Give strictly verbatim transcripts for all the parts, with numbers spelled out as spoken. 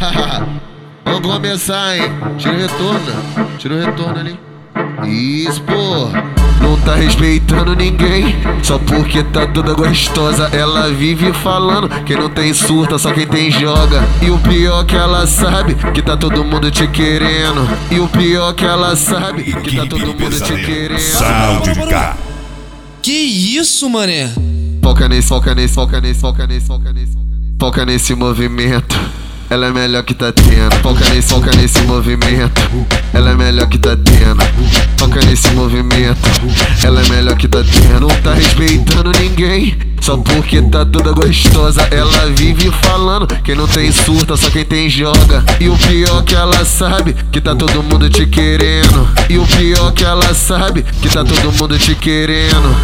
Vamos começar, hein? Tira o retorno, tira o retorno ali. Isso, pô. Não tá respeitando ninguém, só porque tá toda gostosa. Ela vive falando que não tem surta, só quem tem joga. E o pior que ela sabe, que tá todo mundo te querendo. E o pior que ela sabe, que tá todo mundo te querendo. Sound K. Que isso, mané? Foca nesse, foca nesse, foca nesse, foca nesse, foca nesse. Foca nesse movimento, ela é melhor que tá tendo. Foca nesse, foca nesse movimento, ela é melhor que tá tendo. Foca nesse movimento, ela é melhor que tá tendo. Não tá respeitando ninguém, só porque tá toda gostosa. Ela vive falando que não tem surta, só quem tem joga. E o pior que ela sabe, que tá todo mundo te querendo. E o pior que ela sabe, que tá todo mundo te querendo.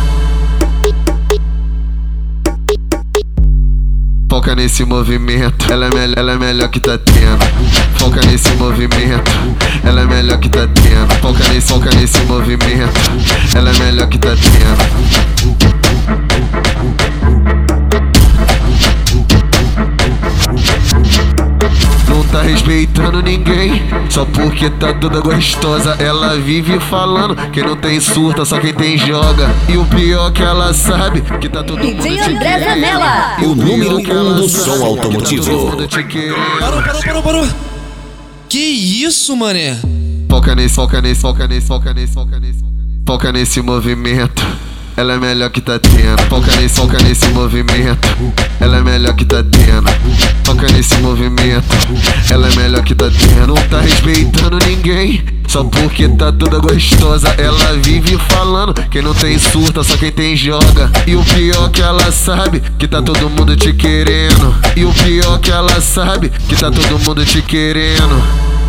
Foca nesse movimento, ela é, melhor, ela é melhor que tá tendo. Foca nesse movimento, ela é melhor que tá tendo. Foca nesse, foca nesse movimento, ela é melhor que tá tendo. Não tá respeitando ninguém, só porque tá toda gostosa. Ela vive falando que não tem surta, só quem tem joga. E o pior que ela sabe, que tá todo mundo te D J André Zanella, o número um do som automotivo. Parou, parou, parou, parou. Que isso, mané? Foca nesse, foca nesse, foca nesse, foca nesse, foca nesse. Foca nesse movimento, ela é melhor que tá tendo. Foca nesse, foca nesse movimento, ela é melhor que tá tendo. Foca nesse movimento, ela é melhor que tá tendo. Não tá respeitando ninguém, só porque tá toda gostosa. Ela vive falando que não tem surta, só quem tem joga. E o pior que ela sabe, que tá todo mundo te querendo. E o pior que ela sabe, que tá todo mundo te querendo.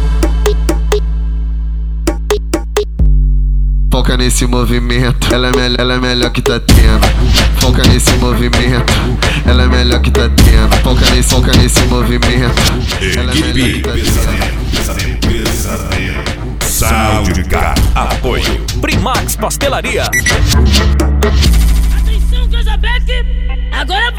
Foca nesse movimento, ela é, melhor, ela é melhor que tá tendo. Foca nesse movimento, ela é melhor que tá tendo. Foca nesse, foca nesse movimento, ela é melhor que tá tendo. Sound K. Apoio Primax Pastelaria. Atenção, Casabete! Agora